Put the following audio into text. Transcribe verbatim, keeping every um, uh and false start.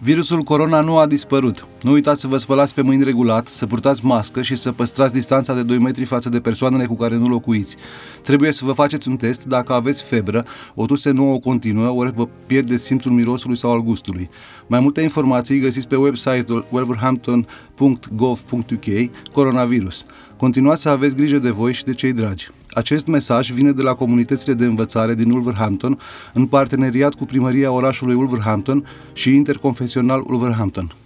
Virusul corona nu a dispărut. Nu uitați să vă spălați pe mâini regulat, să purtați mască și să păstrați distanța de doi metri față de persoanele cu care nu locuiți. Trebuie să vă faceți un test dacă aveți febră, o tuse nouă continuă, ori vă pierdeți simțul mirosului sau al gustului. Mai multe informații găsiți pe website-ul wolverhampton punct gov punct u k Coronavirus. Continuați să aveți grijă de voi și de cei dragi. Acest mesaj vine de la comunitățile de învățare din Wolverhampton, în parteneriat cu primăria orașului Wolverhampton și Interconfesional Wolverhampton.